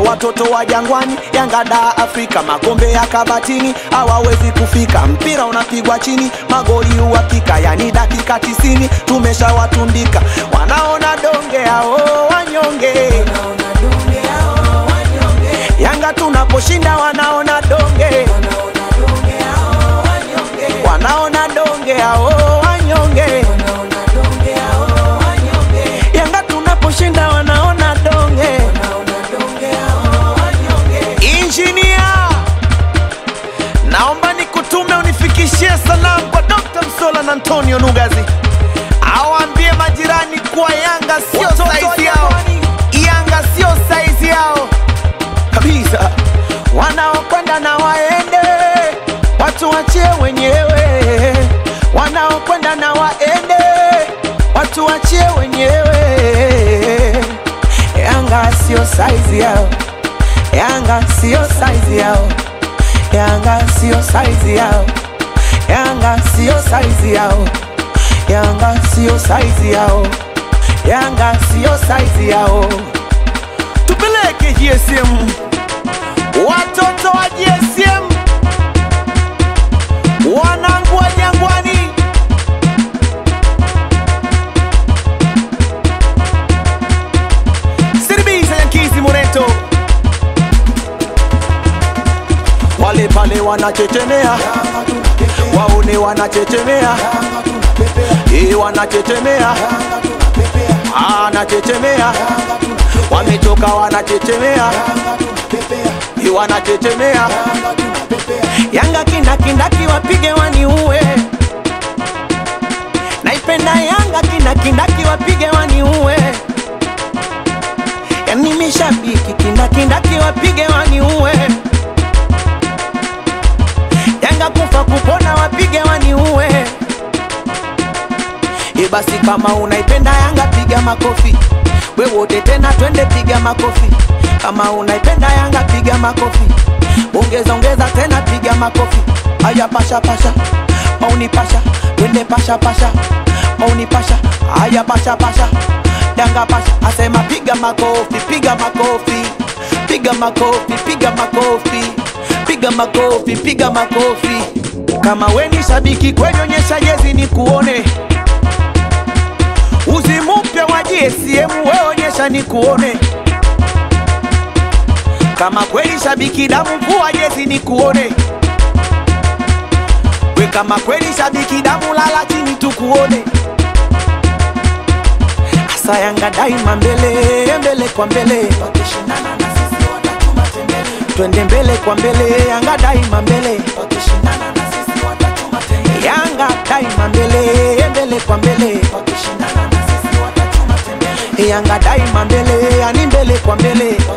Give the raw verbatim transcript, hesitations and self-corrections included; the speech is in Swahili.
watoto wa Jangwani, Yanga da Afrika, makombe ya kabatini hawawezi kufika. Mpira unapigwa chini, magoli uhakika, yani dakika tisini tumeshawatundika. Wanaona donge hao wanyonge, Yanga tunaposhinda wanaona donge, wanaona donge hao wanyonge, Yanga tunaposhinda wanaona donge. Engineer, naomba nikutume unifikishie salamu kwa Doctor Msola na Antonio Nugazi, awaambie majirani kuwa Yanga sio size yao, Yanga sio size yao kabisa. Wanaokwenda na waende, watu wachie wenyewe. Wanaokwenda na waende, watu wachie wenyewe. Yanga sio size yao, Yanga sio size yao, Yanga sio size yao, Yanga sio size yao, Yanga sio size yao, Yanga sio size yao. Tupeleke G S M, watoto wa G S M, wanangu wa Jangwani. Siribisa Yankizi Moreto, wale pale wanachechemea, waone wanachechemea, eh wanachechemea, anachechemea, wamechoka wanachechemea, eh wanachechemea. Yanga kindakindaki wapige waniue, naipenda Yanga kindakindaki wapige waniue, yani mishabiki kindakindaki wapige waniue, Yanga kufa kupona wapige waniue. E basi kama unaipenda Yanga piga makofi, we wote tena twende piga makofi. Kama unaipenda Yanga piga makofi, ongeza ongeza tena piga makofi. Aya pasha pasha, mauni pasha, twende pasha pasha, mauni pasha, aya pasha pasha, Yanga pasha, asema piga makofi, piga makofi, piga makofi, piga makofi, piga makofi, piga makofi. Kama we ni shabiki kweli onyesha jezi ni kuone, uzimupe wa G S M we onyesha ni kuone. Kama kweli shabiki damu vua jezi ni kuone, we kama kweli shabiki damu lala chini tukuone. Asa Yanga daima mbele, mbele kwa mbele, wakishindana na sisi watatuma tembele. Twende mbele kwa mbele, Yanga daima mbele, wakishindana na sisi watatuma tembele. Yanga daima mbele, mbele kwa mbele, wakishindana na sisi watatuma tembele. Yanga daima mbele, yani mbele kwa mbele.